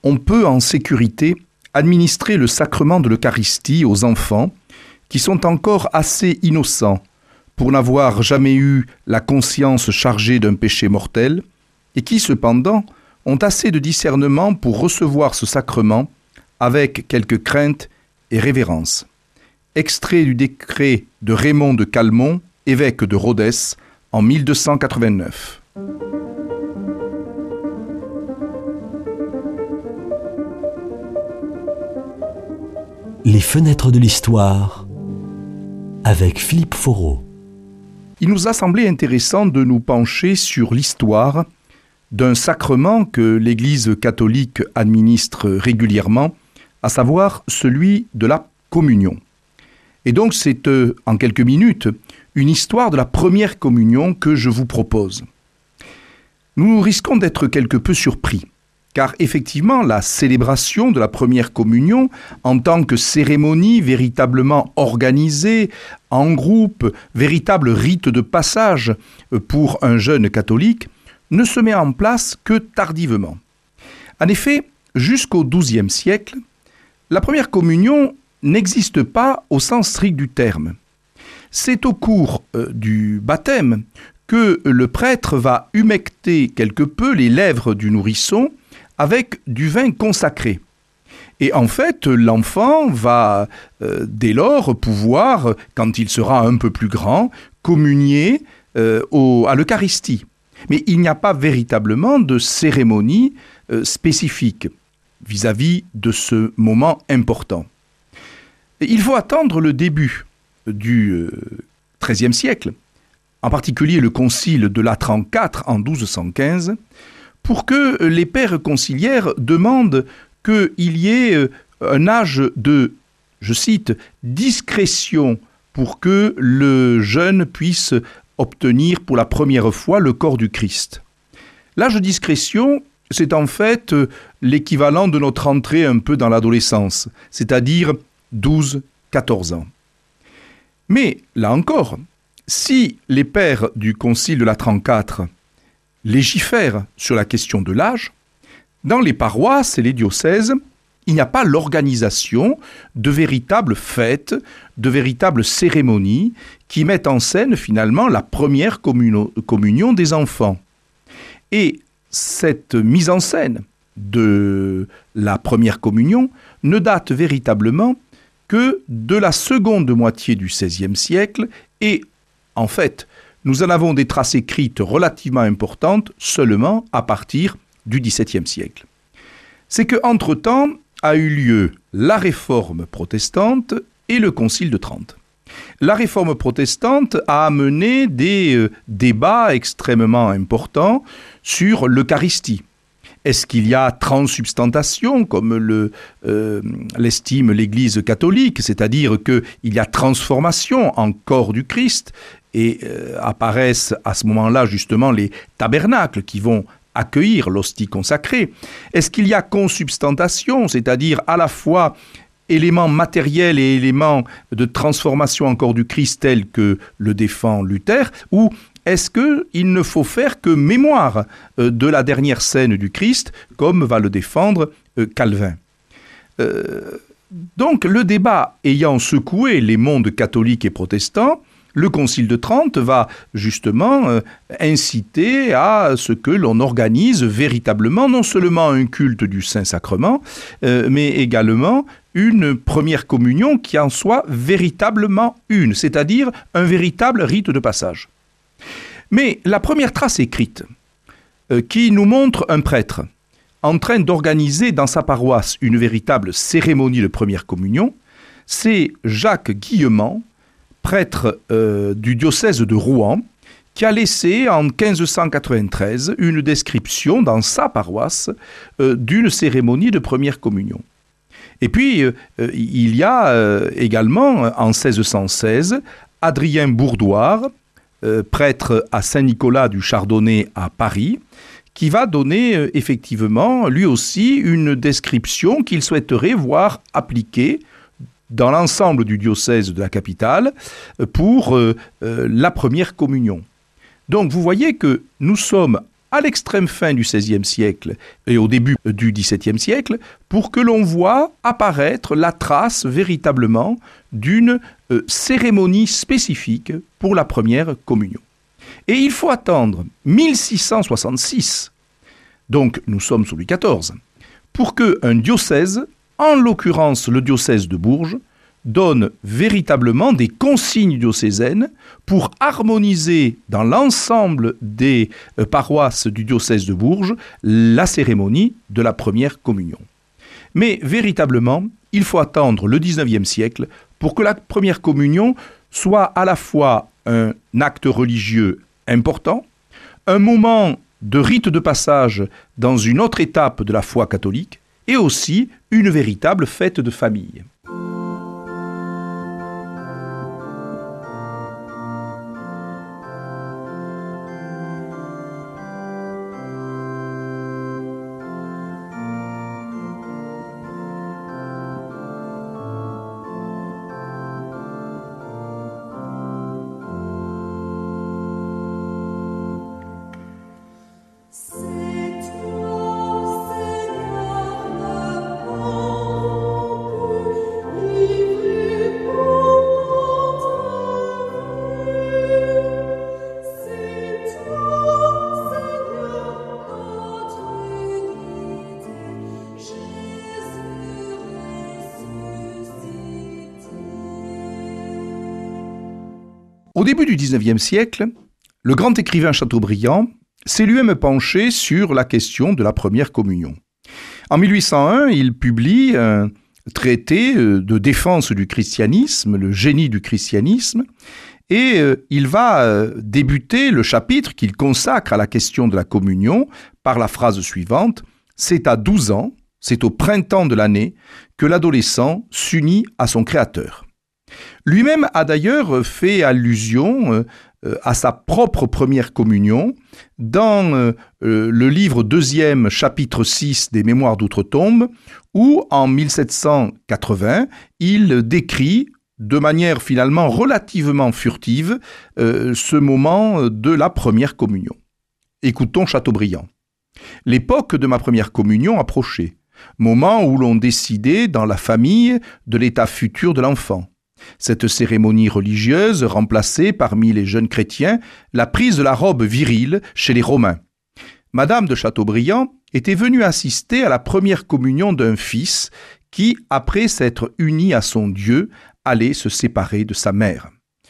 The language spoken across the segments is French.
on peut en sécurité administrer le sacrement de l'Eucharistie aux enfants qui sont encore assez innocents pour n'avoir jamais eu la conscience chargée d'un péché mortel et qui cependant ont assez de discernement pour recevoir ce sacrement avec quelque crainte et révérence. Extrait du décret de Raymond de Calmont, évêque de Rhodes, en 1289. Les fenêtres de l'histoire avec Philippe Foreau. Il nous a semblé intéressant de nous pencher sur l'histoire d'un sacrement que l'Église catholique administre régulièrement, à savoir celui de la communion. Et donc c'est en quelques minutes une histoire de la première communion que je vous propose. Nous risquons d'être quelque peu surpris, car effectivement la célébration de la première communion en tant que cérémonie véritablement organisée, en groupe, véritable rite de passage pour un jeune catholique, ne se met en place que tardivement. En effet, jusqu'au XIIe siècle, la première communion n'existe pas au sens strict du terme. C'est au cours du baptême que le prêtre va humecter quelque peu les lèvres du nourrisson avec du vin consacré. Et en fait, l'enfant va dès lors pouvoir, quand il sera un peu plus grand, communier à l'Eucharistie. Mais il n'y a pas véritablement de cérémonie spécifique vis-à-vis de ce moment important. Et il faut attendre le début du XIIIe siècle, en particulier le concile de Latran IV en 1215, pour que les pères conciliaires demandent qu'il y ait un âge de, je cite, discrétion pour que le jeune puisse obtenir pour la première fois le corps du Christ. L'âge de discrétion, c'est en fait l'équivalent de notre entrée un peu dans l'adolescence, c'est-à-dire 12-14 ans. Mais, là encore, si les pères du concile de Latran IV légifèrent sur la question de l'âge, dans les paroisses et les diocèses, il n'y a pas l'organisation de véritables fêtes, de véritables cérémonies qui mettent en scène finalement la première communion des enfants. Et cette mise en scène de la première communion ne date véritablement que de la seconde moitié du XVIe siècle et, en fait, nous en avons des traces écrites relativement importantes seulement à partir du XVIIe siècle. C'est qu'entre-temps a eu lieu la réforme protestante et le concile de Trente. La réforme protestante a amené des débats extrêmement importants sur l'Eucharistie. Est-ce qu'il y a transsubstantation, comme l'estime l'Église catholique, c'est-à-dire qu'il y a transformation en corps du Christ, et apparaissent à ce moment-là justement les tabernacles qui vont accueillir l'hostie consacrée. Est-ce qu'il y a consubstantation, c'est-à-dire à la fois éléments matériels et éléments de transformation en corps du Christ tel que le défend Luther, ou est-ce qu'il ne faut faire que mémoire de la dernière scène du Christ, comme va le défendre Calvin? Donc le débat ayant secoué les mondes catholiques et protestants, le Concile de Trente va justement inciter à ce que l'on organise véritablement non seulement un culte du Saint-Sacrement, mais également une première communion qui en soit véritablement une, c'est-à-dire un véritable rite de passage. Mais la première trace écrite qui nous montre un prêtre en train d'organiser dans sa paroisse une véritable cérémonie de première communion, c'est Jacques Guillemant, prêtre du diocèse de Rouen, qui a laissé en 1593 une description dans sa paroisse d'une cérémonie de première communion. Et puis, il y a également, en 1616, Adrien Bourdoire, prêtre à Saint-Nicolas du Chardonnay à Paris, qui va donner effectivement, lui aussi, une description qu'il souhaiterait voir appliquée dans l'ensemble du diocèse de la capitale pour la première communion. Donc vous voyez que nous sommes à l'extrême fin du XVIe siècle et au début du XVIIe siècle, pour que l'on voit apparaître la trace véritablement d'une cérémonie spécifique pour la première communion. Et il faut attendre 1666, donc nous sommes sous Louis XIV, pour qu'un diocèse, en l'occurrence le diocèse de Bourges, donne véritablement des consignes diocésaines pour harmoniser dans l'ensemble des paroisses du diocèse de Bourges la cérémonie de la première communion. Mais véritablement, il faut attendre le XIXe siècle pour que la première communion soit à la fois un acte religieux important, un moment de rite de passage dans une autre étape de la foi catholique, et aussi une véritable fête de famille. Au début du XIXe siècle, le grand écrivain Chateaubriand s'est lui-même penché sur la question de la première communion. En 1801, il publie un traité de défense du christianisme, le génie du christianisme, et il va débuter le chapitre qu'il consacre à la question de la communion par la phrase suivante : « C'est à 12 ans, c'est au printemps de l'année, que l'adolescent s'unit à son Créateur. » Lui-même a d'ailleurs fait allusion à sa propre première communion dans le livre 2e, chapitre 6 des Mémoires d'Outre-Tombe, où en 1780, il décrit de manière finalement relativement furtive ce moment de la première communion. Écoutons Chateaubriand. « L'époque de ma première communion approchait, moment où l'on décidait dans la famille de l'état futur de l'enfant. Cette cérémonie religieuse remplaçait parmi les jeunes chrétiens la prise de la robe virile chez les Romains. Madame de Chateaubriand était venue assister à la première communion d'un fils qui, après s'être uni à son Dieu, allait se séparer de sa mère. »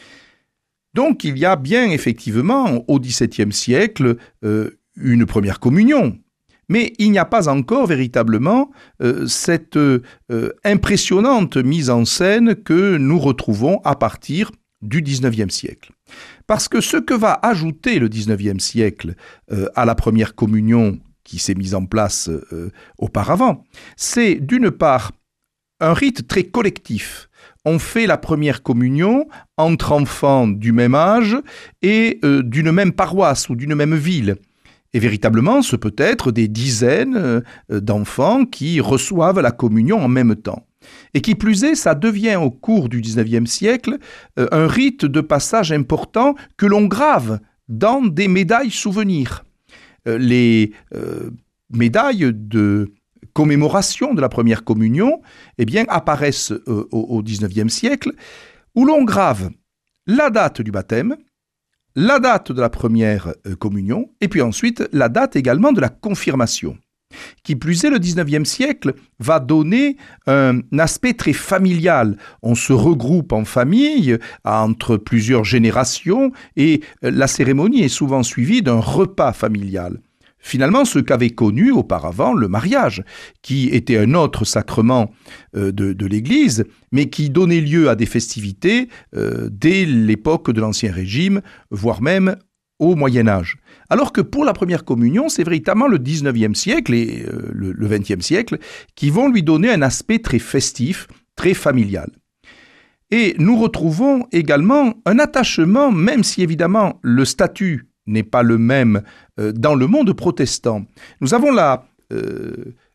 Donc il y a bien effectivement au XVIIe siècle une première communion. Mais il n'y a pas encore véritablement cette impressionnante mise en scène que nous retrouvons à partir du XIXe siècle. Parce que ce que va ajouter le XIXe siècle à la première communion qui s'est mise en place auparavant, c'est d'une part un rite très collectif. On fait la première communion entre enfants du même âge et d'une même paroisse ou d'une même ville. Et véritablement, ce peut être des dizaines d'enfants qui reçoivent la communion en même temps. Et qui plus est, ça devient au cours du XIXe siècle un rite de passage important que l'on grave dans des médailles souvenirs. Les médailles de commémoration de la première communion apparaissent au XIXe siècle, où l'on grave la date du baptême, la date de la première communion, et puis ensuite la date également de la confirmation. Qui plus est, le XIXe siècle va donner un aspect très familial. On se regroupe en famille entre plusieurs générations et la cérémonie est souvent suivie d'un repas familial. Finalement, ce qu'avait connu auparavant le mariage, qui était un autre sacrement de l'Église, mais qui donnait lieu à des festivités dès l'époque de l'Ancien Régime, voire même au Moyen-Âge. Alors que pour la première communion, c'est véritablement le XIXe siècle et le XXe siècle qui vont lui donner un aspect très festif, très familial. Et nous retrouvons également un attachement, même si évidemment le statut n'est pas le même dans le monde protestant. Nous avons là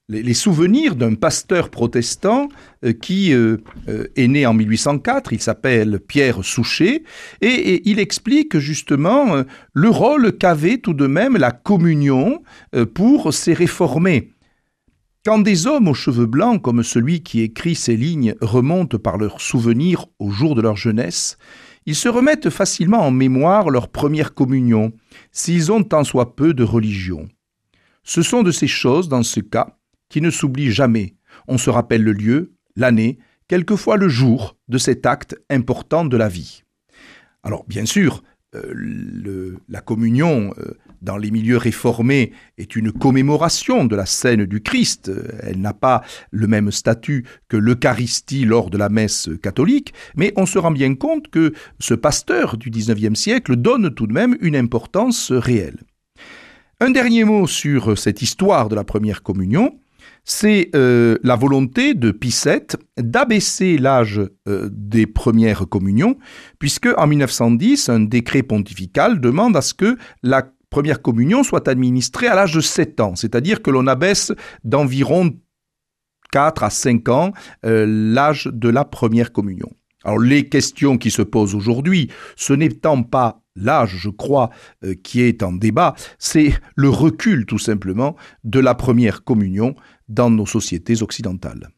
les souvenirs d'un pasteur protestant qui est né en 1804, il s'appelle Pierre Souchet, et il explique justement le rôle qu'avait tout de même la communion pour ces réformés. Quand des hommes aux cheveux blancs, comme celui qui écrit ces lignes, remontent par leurs souvenirs au jour de leur jeunesse, ils se remettent facilement en mémoire leur première communion, s'ils ont tant soit peu de religion. Ce sont de ces choses, dans ce cas, qui ne s'oublient jamais. On se rappelle le lieu, l'année, quelquefois le jour de cet acte important de la vie. Alors, bien sûr, la communion dans les milieux réformés est une commémoration de la scène du Christ. Elle n'a pas le même statut que l'Eucharistie lors de la messe catholique, mais on se rend bien compte que ce pasteur du XIXe siècle donne tout de même une importance réelle. Un dernier mot sur cette histoire de la première communion, c'est la volonté de Pie VII d'abaisser l'âge des premières communions, puisque en 1910, un décret pontifical demande à ce que la première communion soit administrée à l'âge de 7 ans, c'est-à-dire que l'on abaisse d'environ 4 à 5 ans l'âge de la première communion. Alors les questions qui se posent aujourd'hui, ce n'étant pas l'âge, je crois, qui est en débat, c'est le recul tout simplement de la première communion dans nos sociétés occidentales.